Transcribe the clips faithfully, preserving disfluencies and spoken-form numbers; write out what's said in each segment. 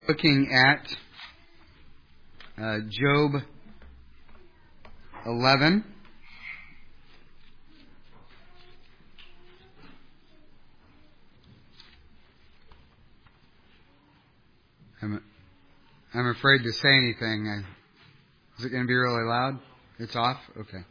Looking at uh, Job eleven. I'm, I'm afraid to say anything. I, is it going to be really loud? It's off? Okay.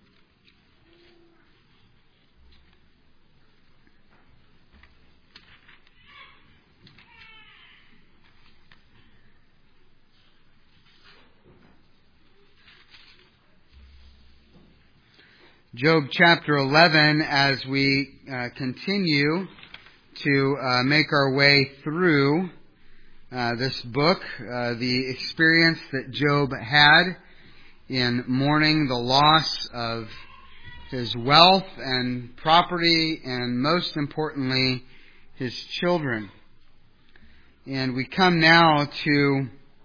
Job chapter eleven, as we uh, continue to uh, make our way through uh, this book, uh, the experience that Job had in mourning the loss of his wealth and property, and most importantly, his children. And we come now to,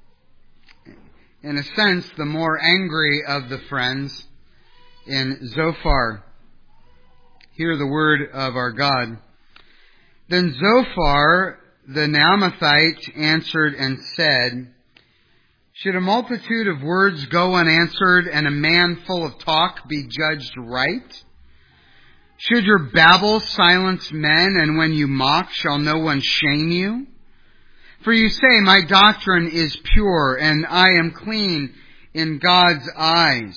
in a sense, the more angry of the friends, in Zophar. Hear the word of our God. Then Zophar the Naamathite answered and said, should a multitude of words go unanswered, and a man full of talk be judged right? Should your babble silence men, and when you mock, shall no one shame you? For you say, my doctrine is pure, and I am clean in God's eyes.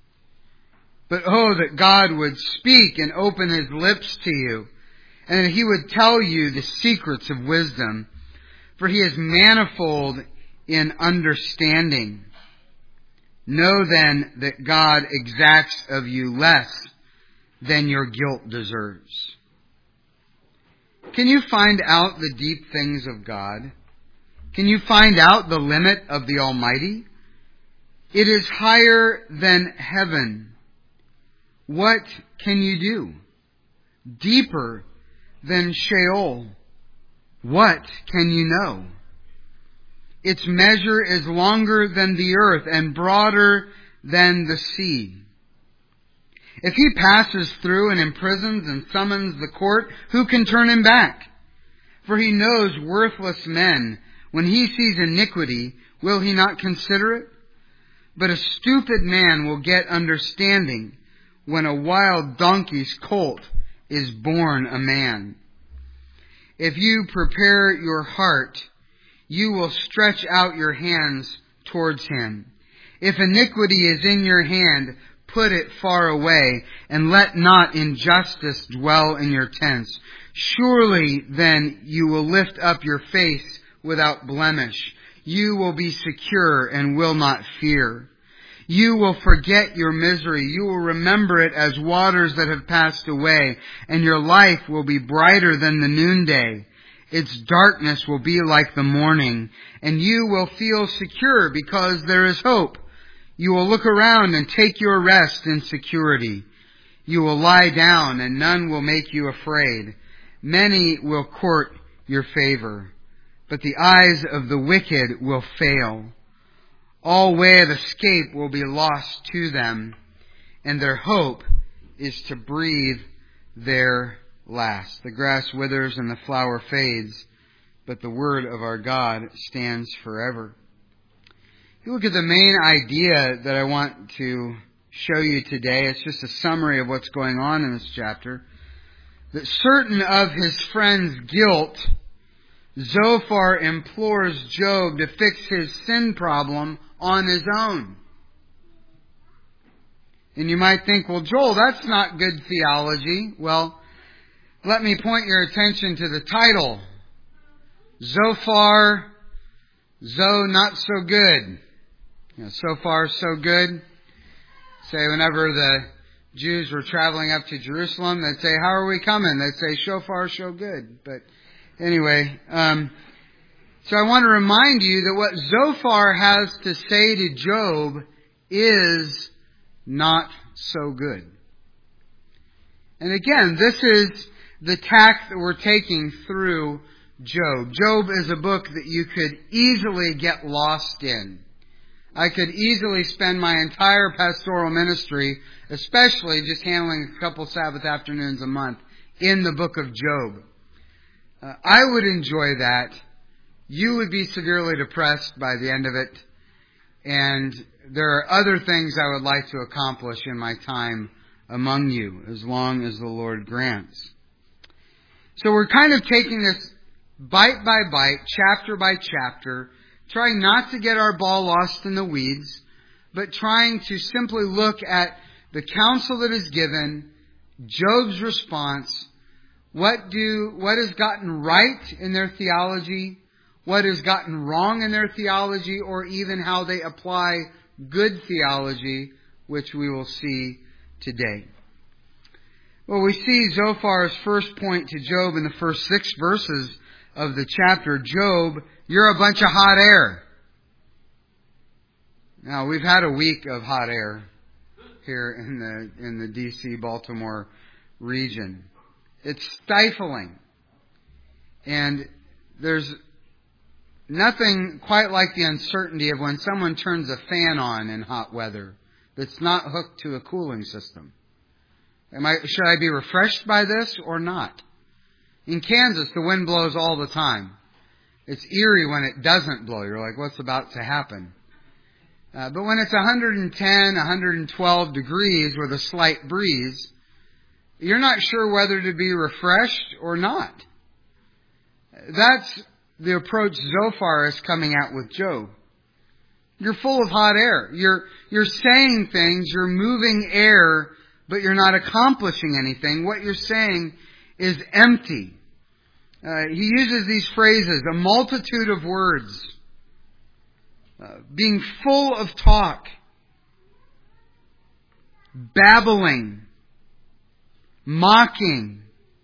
But oh, that God would speak and open His lips to you, and that He would tell you the secrets of wisdom. For He is manifold in understanding. Know then that God exacts of you less than your guilt deserves. Can you find out the deep things of God? Can you find out the limit of the Almighty? It is higher than heaven. What can you do? Deeper than Sheol. What can you know? Its measure is longer than the earth and broader than the sea. If He passes through and imprisons and summons the court, who can turn Him back? For He knows worthless men. When He sees iniquity, will He not consider it? But a stupid man will get understanding when a wild donkey's colt is born a man. If you prepare your heart, you will stretch out your hands towards Him. If iniquity is in your hand, put it far away, and let not injustice dwell in your tents. Surely then you will lift up your face without blemish. You will be secure and will not fear. You will forget your misery. You will remember it as waters that have passed away, and your life will be brighter than the noonday. Its darkness will be like the morning, and you will feel secure because there is hope. You will look around and take your rest in security. You will lie down, and none will make you afraid. Many will court your favor, but the eyes of the wicked will fail. All way of escape will be lost to them, and their hope is to breathe their last. The grass withers and the flower fades, but the word of our God stands forever. If you look at the main idea that I want to show you today, it's just a summary of what's going on in this chapter. That certain of his friends' guilt, Zophar implores Job to fix his sin problem on his own. And you might think, well, Joel, that's not good theology. Well, let me point your attention to the title. Zophar, Zo not so good. You know, so far so good. Say whenever the Jews were traveling up to Jerusalem, they'd say, how are we coming? They'd say, so far so good. But anyway, um, so I want to remind you that what Zophar has to say to Job is not so good. And again, this is the tack that we're taking through Job. Job is a book that you could easily get lost in. I could easily spend my entire pastoral ministry, especially just handling a couple Sabbath afternoons a month, in the book of Job. Uh, I would enjoy that you would be severely depressed by the end of it. And there are other things I would like to accomplish in my time among you, as long as the Lord grants. So we're kind of taking this bite by bite, chapter by chapter, trying not to get our ball lost in the weeds, but trying to simply look at the counsel that is given, Job's response, what do what has gotten right in their theology, what has gotten wrong in their theology, or even how they apply good theology, which we will see today. Well, we see Zophar's first point to Job in the first six verses of the chapter. Job, you're a bunch of hot air. Now, we've had a week of hot air here in the in the D C Baltimore region. It's stifling. And there's nothing quite like the uncertainty of when someone turns a fan on in hot weather that's not hooked to a cooling system. Am I, should I be refreshed by this or not? In Kansas, the wind blows all the time. It's eerie when it doesn't blow. You're like, what's about to happen? Uh, but when it's one hundred ten, one hundred twelve degrees with a slight breeze, you're not sure whether to be refreshed or not. That's the approach Zophar is coming at with Job. You're full of hot air. You're, you're saying things, you're moving air, but you're not accomplishing anything. What you're saying is empty. Uh, he uses these phrases, a multitude of words, uh, being full of talk, babbling, mocking.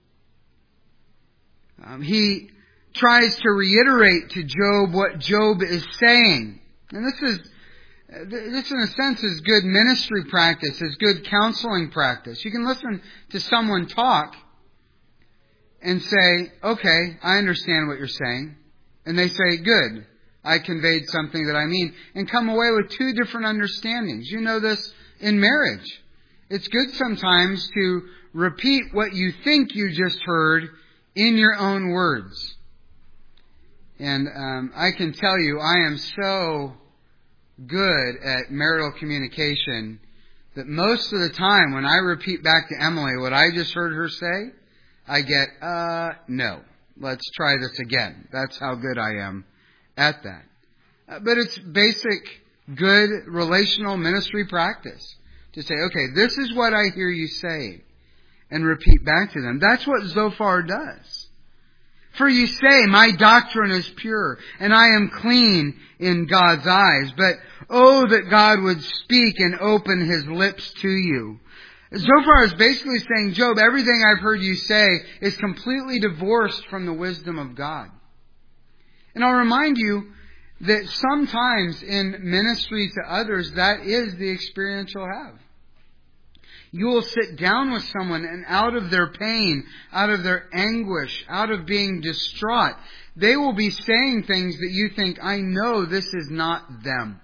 Um, he tries to reiterate to Job what Job is saying. And this is, this in a sense is good ministry practice, is good counseling practice. You can listen to someone talk and say, okay, I understand what you're saying. And they say, good, I conveyed something that I mean. And come away with two different understandings. You know this in marriage. It's good sometimes to repeat what you think you just heard in your own words. And um, I can tell you, I am so good at marital communication that most of the time when I repeat back to Emily what I just heard her say, I get, uh, no, let's try this again. That's how good I am at that. Uh, but it's basic, good relational ministry practice to say, okay, this is what I hear you say, and repeat back to them. That's what Zophar does. For you say, my doctrine is pure, and I am clean in God's eyes. But, oh, that God would speak and open His lips to you. Zophar is basically saying, Job, everything I've heard you say is completely divorced from the wisdom of God. And I'll remind you that sometimes in ministry to others, that is the experience you'll have. You will sit down with someone and out of their pain, out of their anguish, out of being distraught, they will be saying things that you think, I know this is not them.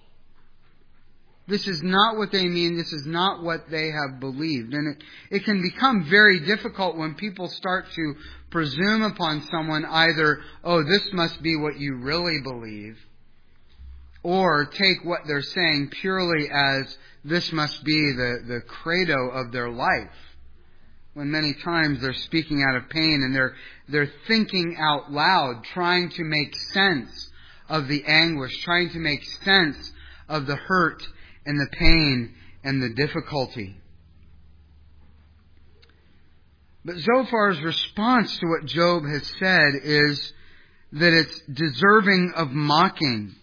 This is not what they mean. This is not what they have believed. And it, it can become very difficult when people start to presume upon someone either, oh, this must be what you really believe, or take what they're saying purely as this must be the, the credo of their life. When many times they're speaking out of pain and they're, they're thinking out loud, trying to make sense of the anguish, trying to make sense of the hurt and the pain and the difficulty. But Zophar's response to what Job has said is that it's deserving of mocking.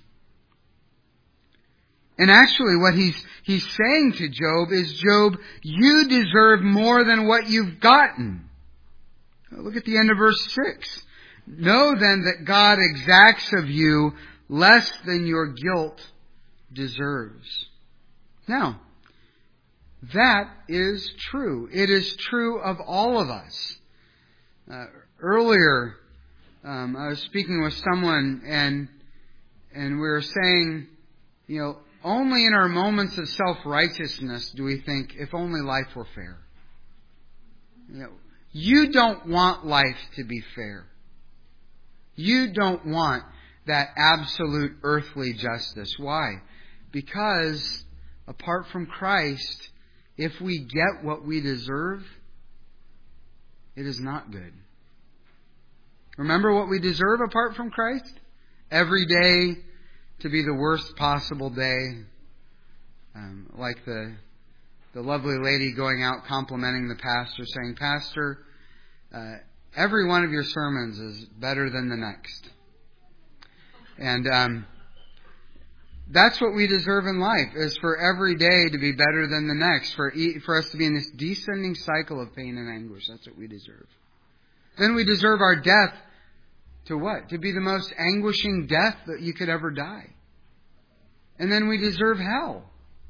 And actually what he's he's saying to Job is, Job, you deserve more than what you've gotten. Look at the end of verse six. Know then that God exacts of you less than your guilt deserves. Now, that is true. It is true of all of us. Uh, earlier, um, I was speaking with someone and and we were saying, you know, only in our moments of self-righteousness do we think, if only life were fair. You know, you don't want life to be fair. You don't want that absolute earthly justice. Why? Because apart from Christ, if we get what we deserve, it is not good. Remember what we deserve apart from Christ? Every day to be the worst possible day. Um, like the the lovely lady going out complimenting the pastor, saying, Pastor, uh, every one of your sermons is better than the next. And um, that's what we deserve in life, is for every day to be better than the next, for e- for us to be in this descending cycle of pain and anguish. That's what we deserve. Then we deserve our death to what? To be the most anguishing death that you could ever die. And then we deserve hell.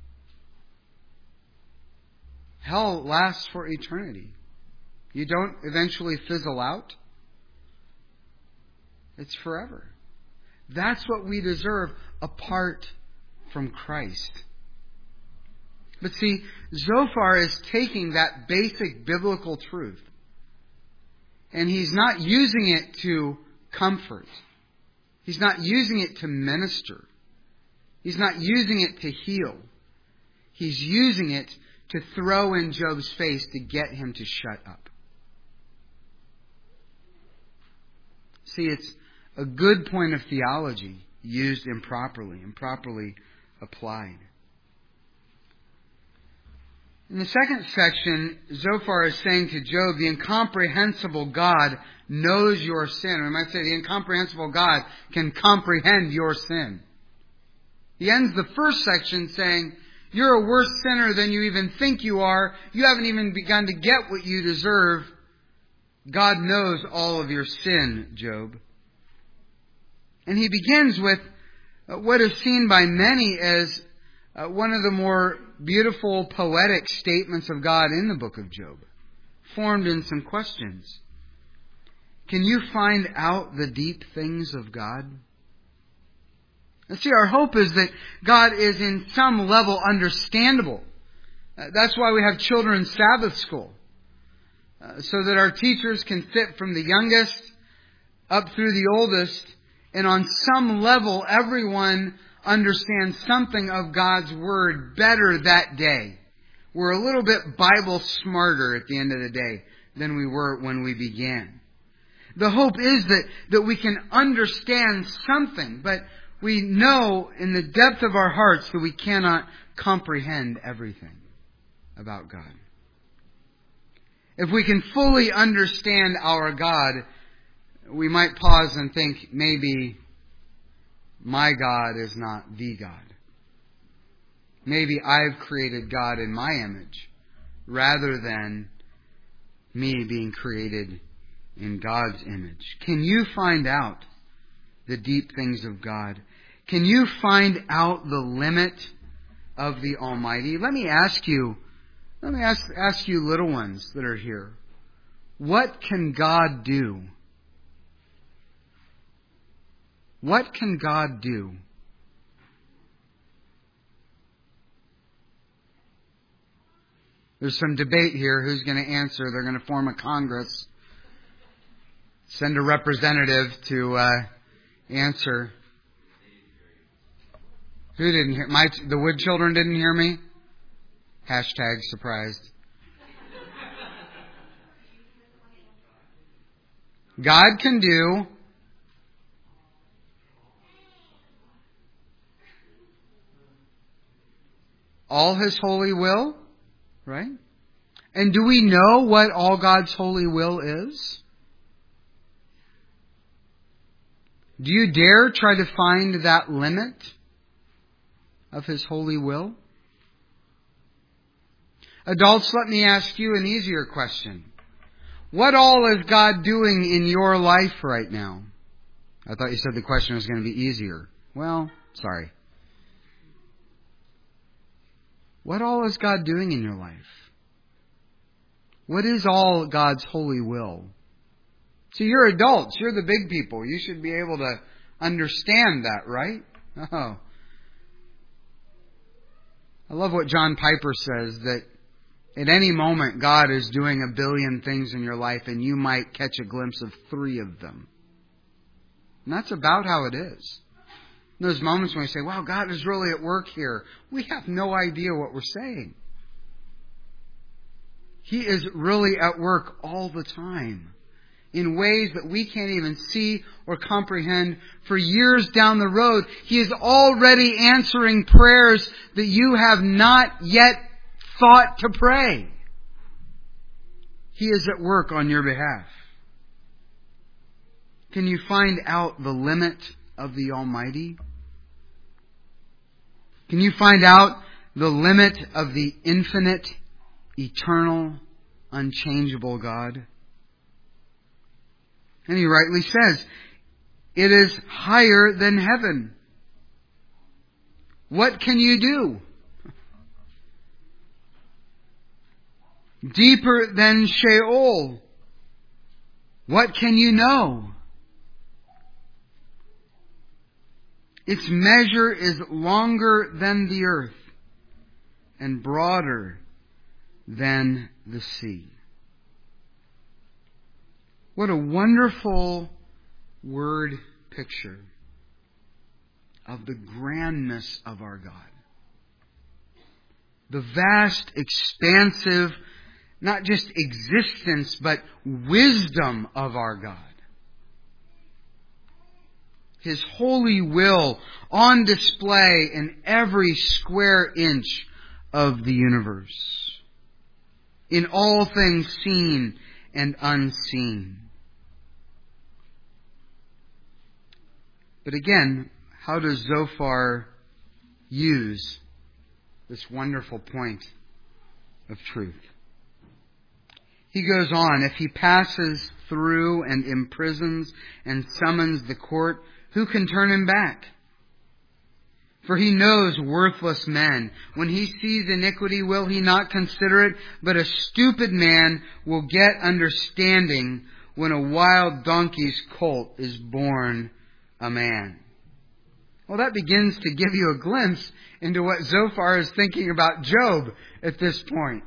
Hell lasts for eternity. You don't eventually fizzle out. It's forever. That's what we deserve apart from Christ. But see, Zophar is taking that basic biblical truth, and he's not using it to comfort. He's not using it to minister. He's not using it to heal. He's using it to throw in Job's face to get him to shut up. See, it's a good point of theology used improperly, improperly applied. In the second section, Zophar is saying to Job, the incomprehensible God knows your sin. We might say the incomprehensible God can comprehend your sin. He ends the first section saying, you're a worse sinner than you even think you are. You haven't even begun to get what you deserve. God knows all of your sin, Job. And he begins with what is seen by many as one of the more beautiful poetic statements of God in the book of Job, formed in some questions. Can you find out the deep things of God? And see, our hope is that God is in some level understandable. Uh, that's why we have children's Sabbath school. Uh, so that our teachers can sit from the youngest up through the oldest, and on some level everyone understands something of God's Word better that day. We're a little bit Bible smarter at the end of the day than we were when we began. The hope is that, that we can understand something, but we know in the depth of our hearts that we cannot comprehend everything about God. If we can fully understand our God, we might pause and think, maybe my God is not the God. Maybe I've created God in my image rather than me being created in God's image. Can you find out the deep things of God? Can you find out the limit of the Almighty? Let me ask you, let me ask, ask you little ones that are here. What can God do? What can God do? There's some debate here. Who's going to answer? They're going to form a Congress. Send a representative to uh, answer. Who didn't hear? My the Wood children didn't hear me? Hashtag surprised. God can do all His holy will, right? And do we know what all God's holy will is? Do you dare try to find that limit of His holy will? Adults, let me ask you an easier question. What all is God doing in your life right now? I thought you said the question was going to be easier. Well, sorry. What all is God doing in your life? What is all God's holy will? See, you're adults. You're the big people. You should be able to understand that, right? Oh. I love what John Piper says, that at any moment God is doing a billion things in your life and you might catch a glimpse of three of them. And that's about how it is. In those moments when we say, wow, God is really at work here, we have no idea what we're saying. He is really at work all the time in ways that we can't even see or comprehend. For years down the road, He is already answering prayers that you have not yet thought to pray. He is at work on your behalf. Can you find out the limit of the Almighty? Can you find out the limit of the infinite, eternal, unchangeable God? And He rightly says, it is higher than heaven. What can you do? Deeper than Sheol. What can you know? Its measure is longer than the earth and broader than the sea. What a wonderful word picture of the grandness of our God. The vast, expansive, not just existence, but wisdom of our God. His holy will on display in every square inch of the universe. In all things seen and unseen. But again, how does Zophar use this wonderful point of truth? He goes on, if He passes through and imprisons and summons the court, who can turn Him back? For He knows worthless men. When He sees iniquity, will He not consider it? But a stupid man will get understanding when a wild donkey's colt is born a man. Well, that begins to give you a glimpse into what Zophar is thinking about Job at this point.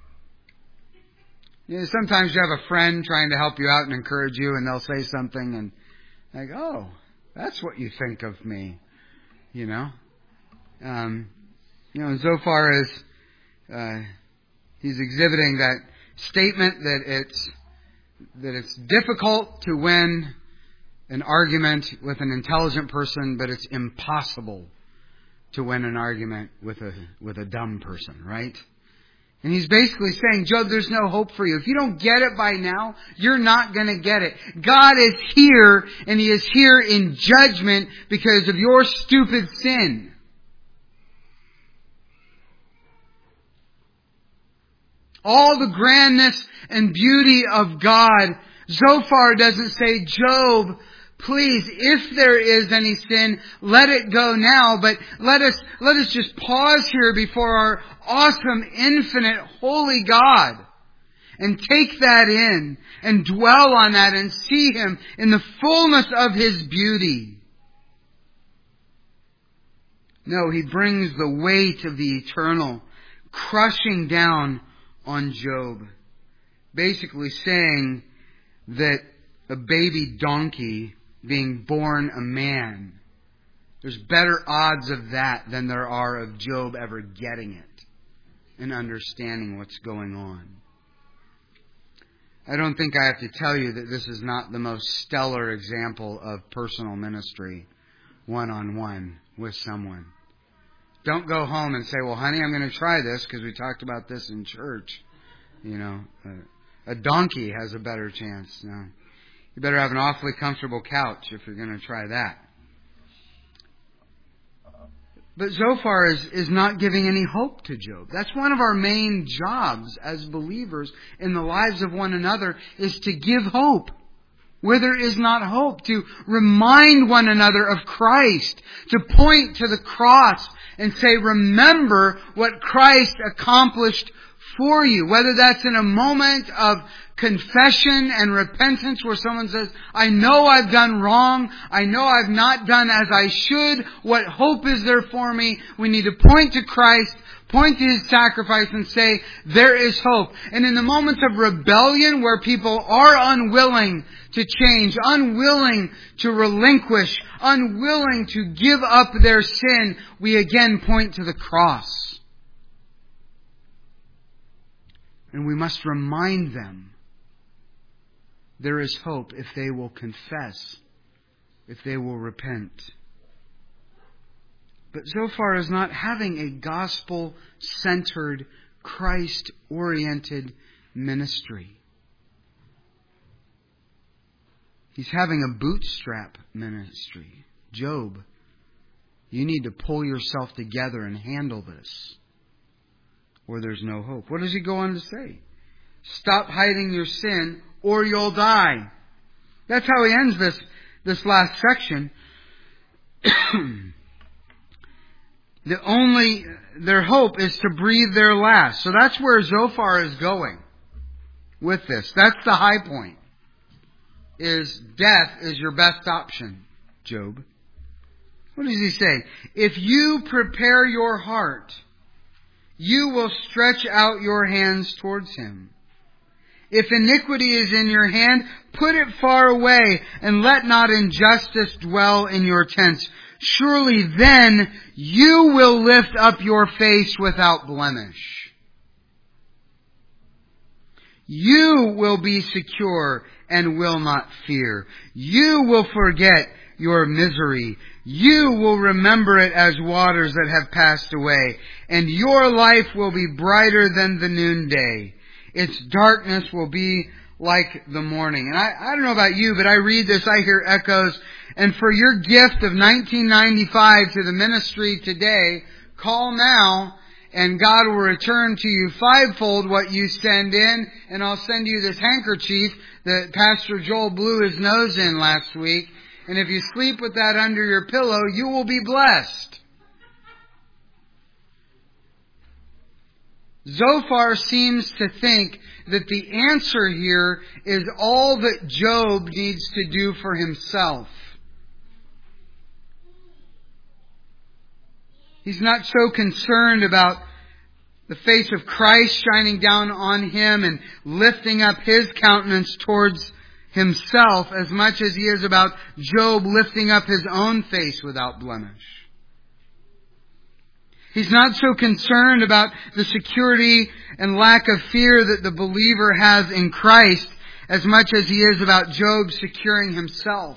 You know, sometimes you have a friend trying to help you out and encourage you, and they'll say something and like, oh, that's what you think of me, you know. Um, you know, Zophar is, uh, he's exhibiting that statement that it's, that it's difficult to win an argument with an intelligent person, but it's impossible to win an argument with a, with a dumb person, right? And he's basically saying, Job, there's no hope for you. If you don't get it by now, you're not going to get it. God is here, and He is here in judgment because of your stupid sin. All the grandness and beauty of God, Zophar doesn't say, Job, please, if there is any sin, let it go now. But let us, let us just pause here before our awesome, infinite, holy God. And take that in. And dwell on that and see Him in the fullness of His beauty. No, He brings the weight of the eternal crushing down on Job. Basically saying that a baby donkey being born a man, there's better odds of that than there are of Job ever getting it and understanding what's going on. I don't think I have to tell you that this is not the most stellar example of personal ministry one-on-one with someone. Don't go home and say, well, honey, I'm going to try this because we talked about this in church. You know, a, a donkey has a better chance. No. You better have an awfully comfortable couch if you're going to try that. But Zophar is, is not giving any hope to Job. That's one of our main jobs as believers in the lives of one another, is to give hope where there is not hope, to remind one another of Christ, to point to the cross and say, remember what Christ accomplished for you. Whether that's in a moment of confession and repentance where someone says, I know I've done wrong. I know I've not done as I should. What hope is there for me? We need to point to Christ, Point to His sacrifice and say, there is hope. And in the moments of rebellion where people are unwilling to change, unwilling to relinquish, unwilling to give up their sin, we again point to the cross. And we must remind them there is hope if they will confess, if they will repent. But Zophar is not having a gospel-centered, Christ-oriented ministry. He's having a bootstrap ministry. Job, you need to pull yourself together and handle this, or there's no hope. What does he go on to say? Stop hiding your sin, or you'll die. That's how he ends this, this last section. The only, their hope is to breathe their last. So that's where Zophar is going with this. That's the high point. Is death is your best option, Job. What does he say? If you prepare your heart, you will stretch out your hands towards him. If iniquity is in your hand, put it far away, and let not injustice dwell in your tents. Surely then you will lift up your face without blemish. You will be secure and will not fear. You will forget your misery. You will remember it as waters that have passed away. And your life will be brighter than the noonday. Its darkness will be like the morning. And I, I don't know about you, but I read this, I hear echoes. And for your gift of nineteen ninety-five to the ministry today, call now, and God will return to you fivefold what you send in, and I'll send you this handkerchief that Pastor Joel blew his nose in last week. And if you sleep with that under your pillow, you will be blessed. Zophar seems to think that the answer here is all that Job needs to do for himself. He's not so concerned about the face of Christ shining down on him and lifting up his countenance towards himself as much as he is about Job lifting up his own face without blemish. He's not so concerned about the security and lack of fear that the believer has in Christ as much as he is about Job securing himself.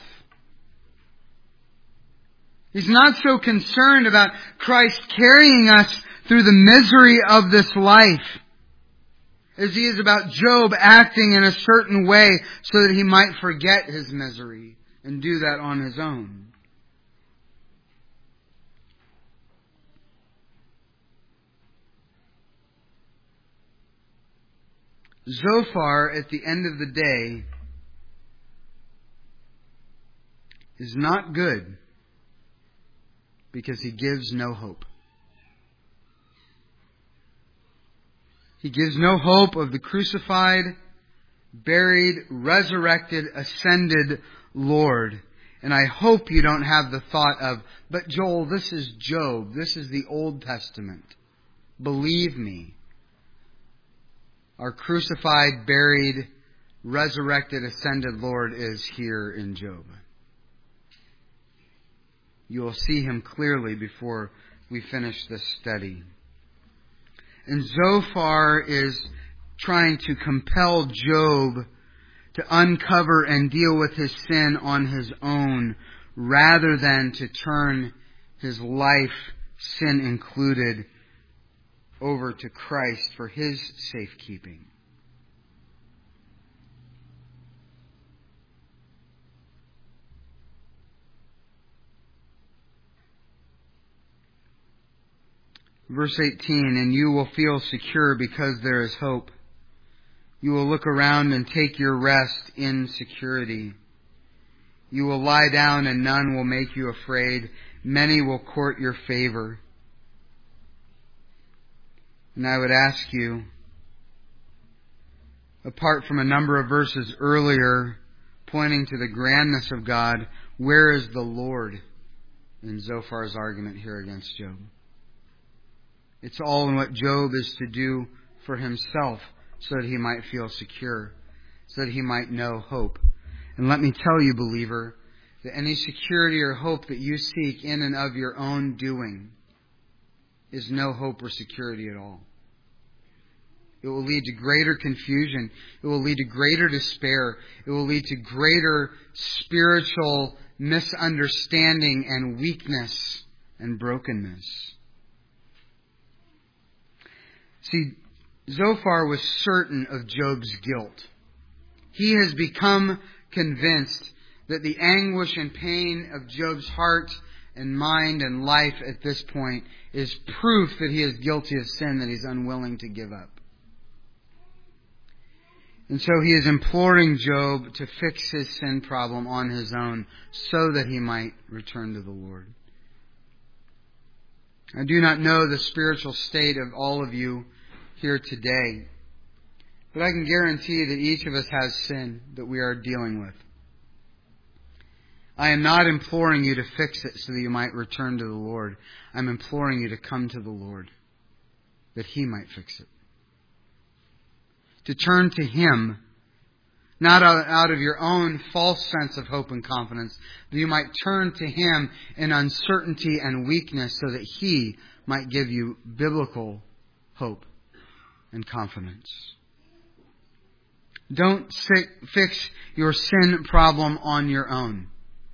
He's not so concerned about Christ carrying us through the misery of this life as he is about Job acting in a certain way so that he might forget his misery and do that on his own. Zophar, at the end of the day, is not good because he gives no hope. He gives no hope of the crucified, buried, resurrected, ascended Lord. And I hope you don't have the thought of, but Joel, this is Job. This is the Old Testament. Believe me. Our crucified, buried, resurrected, ascended Lord is here in Job. You will see him clearly before we finish this study. And Zophar is trying to compel Job to uncover and deal with his sin on his own rather than to turn his life, sin included, over to Christ for his safekeeping. Verse eighteen, and you will feel secure because there is hope. You will look around and take your rest in security. You will lie down and none will make you afraid. Many will court your favor. And I would ask you, apart from a number of verses earlier pointing to the grandness of God, where is the Lord in Zophar's argument here against Job? It's all in what Job is to do for himself so that he might feel secure, so that he might know hope. And let me tell you, believer, that any security or hope that you seek in and of your own doing is no hope or security at all. It will lead to greater confusion. It will lead to greater despair. It will lead to greater spiritual misunderstanding and weakness and brokenness. See, Zophar was certain of Job's guilt. He has become convinced that the anguish and pain of Job's heart and mind and life at this point is proof that he is guilty of sin that he's unwilling to give up. And so he is imploring Job to fix his sin problem on his own so that he might return to the Lord. I do not know the spiritual state of all of you here today, but I can guarantee that each of us has sin that we are dealing with. I am not imploring you to fix it so that you might return to the Lord. I'm imploring you to come to the Lord that He might fix it. To turn to Him, not out of your own false sense of hope and confidence, that you might turn to Him in uncertainty and weakness so that He might give you biblical hope and confidence. Don't fix your sin problem on your own.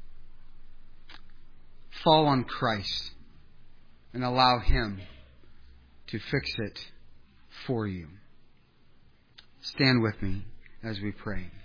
Fall on Christ and allow Him to fix it for you. Stand with me as we pray.